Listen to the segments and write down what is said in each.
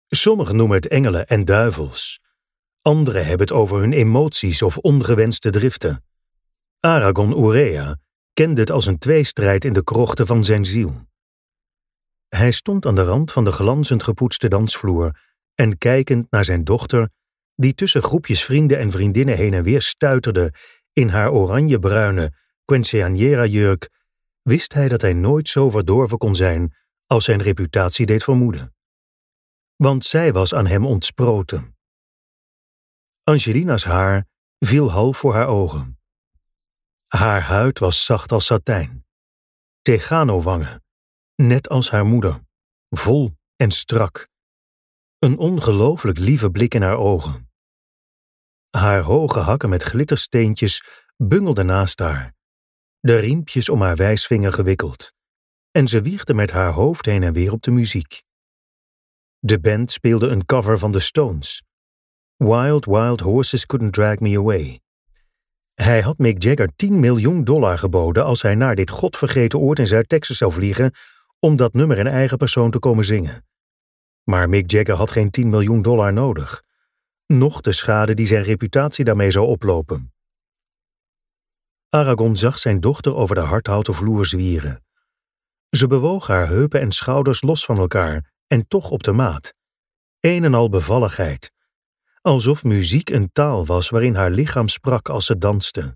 Sommigen noemen het engelen en duivels. Anderen hebben het over hun emoties of ongewenste driften. Aragon Urrea kende het als een tweestrijd in de krochten van zijn ziel. Hij stond aan de rand van de glanzend gepoetste dansvloer en kijkend naar zijn dochter, die tussen groepjes vrienden en vriendinnen heen en weer stuiterde in haar oranjebruine quinceañera-jurk, wist hij dat hij nooit zo verdorven kon zijn als zijn reputatie deed vermoeden. Want zij was aan hem ontsproten. Angelina's haar viel half voor haar ogen. Haar huid was zacht als satijn. Tegano-wangen, net als haar moeder, vol en strak. Een ongelooflijk lieve blik in haar ogen. Haar hoge hakken met glittersteentjes bungelden naast haar, de riempjes om haar wijsvinger gewikkeld, en ze wiegde met haar hoofd heen en weer op de muziek. De band speelde een cover van de Stones. Wild, wild horses couldn't drag me away. Hij had Mick Jagger $10 miljoen geboden als hij naar dit godvergeten oord in Zuid-Texas zou vliegen om dat nummer in eigen persoon te komen zingen. Maar Mick Jagger had geen $10 miljoen nodig, noch de schade die zijn reputatie daarmee zou oplopen. Aragon zag zijn dochter over de hardhouten vloer zwieren. Ze bewoog haar heupen en schouders los van elkaar en toch op de maat. Een en al bevalligheid. Alsof muziek een taal was waarin haar lichaam sprak als ze danste.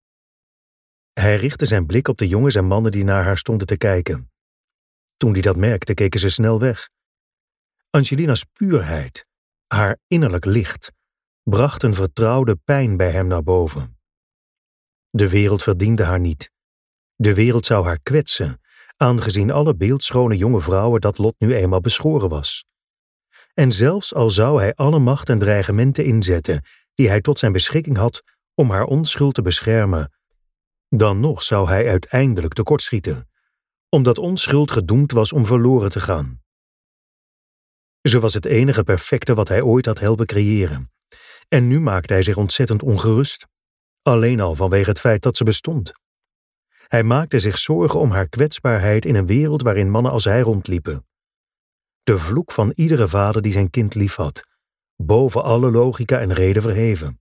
Hij richtte zijn blik op de jongens en mannen die naar haar stonden te kijken. Toen die dat merkte, keken ze snel weg. Angelina's puurheid, haar innerlijk licht, bracht een vertrouwde pijn bij hem naar boven. De wereld verdiende haar niet. De wereld zou haar kwetsen, aangezien alle beeldschone jonge vrouwen dat lot nu eenmaal beschoren was. En zelfs al zou hij alle macht en dreigementen inzetten die hij tot zijn beschikking had om haar onschuld te beschermen, dan nog zou hij uiteindelijk tekortschieten, omdat onschuld gedoemd was om verloren te gaan. Ze was het enige perfecte wat hij ooit had helpen creëren, en nu maakte hij zich ontzettend ongerust, alleen al vanwege het feit dat ze bestond. Hij maakte zich zorgen om haar kwetsbaarheid in een wereld waarin mannen als hij rondliepen. De vloek van iedere vader die zijn kind liefhad, boven alle logica en reden verheven.